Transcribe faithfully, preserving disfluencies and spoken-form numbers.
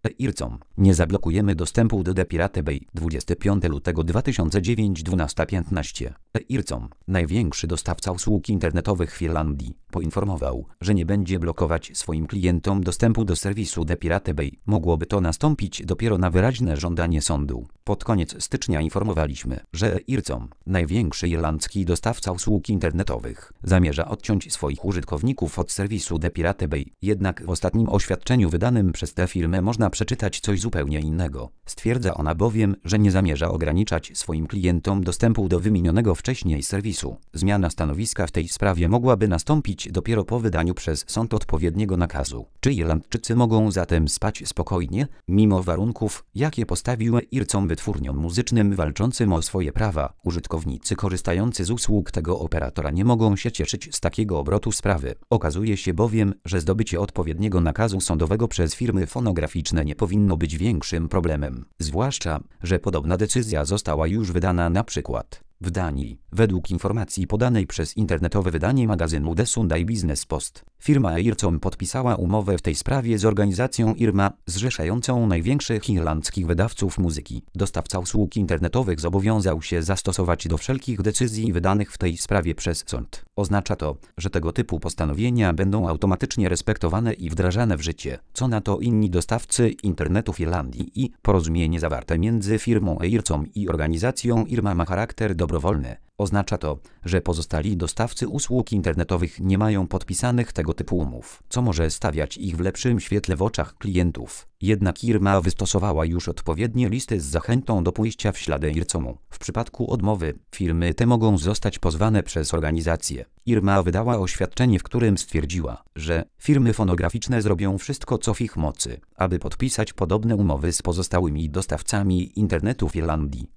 e-ircom. Nie zablokujemy dostępu do The Pirate Bay. dwudziestego piątego lutego dwa tysiące dziewiątego, dwunasta piętnaście. e-ircom, największy dostawca usług internetowych w Irlandii, poinformował, że nie będzie blokować swoim klientom dostępu do serwisu The Pirate Bay. Mogłoby to nastąpić dopiero na wyraźne żądanie sądu. Pod koniec stycznia informowaliśmy, że e-ircom, największy irlandzki dostawca usług internetowych, zamierza odciąć swoich użytkowników od serwisu The Pirate Bay. Jednak w ostatnim oświadczeniu wydanym przez tę firmę można przeczytać coś zupełnie innego. Stwierdza ona bowiem, że nie zamierza ograniczać swoim klientom dostępu do wymienionego wcześniej serwisu. Zmiana stanowiska w tej sprawie mogłaby nastąpić dopiero po wydaniu przez sąd odpowiedniego nakazu. Czy Irlandczycy mogą zatem spać spokojnie, mimo warunków, jakie postawił e-ircom wytwórniom muzycznym walczącym o swoje prawa? Użytkownicy korzystający z usług tego operatora nie mogą się cieszyć z takiego obrotu sprawy. Okazuje się bowiem, że zdobycie odpowiedniego nakazu sądowego przez firmy fonograficzne nie powinno być większym problemem. Zwłaszcza, że podobna decyzja została już wydana na przykład w Danii. Według informacji podanej przez internetowe wydanie magazynu The Sunday Business Post, firma e-ircom podpisała umowę w tej sprawie z organizacją IRMA, zrzeszającą największych irlandzkich wydawców muzyki. Dostawca usług internetowych zobowiązał się zastosować do wszelkich decyzji wydanych w tej sprawie przez sąd. Oznacza to, że tego typu postanowienia będą automatycznie respektowane i wdrażane w życie. Co na to inni dostawcy internetu w Irlandii? I porozumienie zawarte między firmą e-ircom i organizacją IRMA ma charakter dobrowolny. Oznacza to, że pozostali dostawcy usług internetowych nie mają podpisanych tego typu umów, co może stawiać ich w lepszym świetle w oczach klientów. Jednak IRMA wystosowała już odpowiednie listy z zachętą do pójścia w ślady e-ircomu. W przypadku odmowy, firmy te mogą zostać pozwane przez organizację. IRMA wydała oświadczenie, w którym stwierdziła, że firmy fonograficzne zrobią wszystko, co w ich mocy, aby podpisać podobne umowy z pozostałymi dostawcami internetu w Irlandii.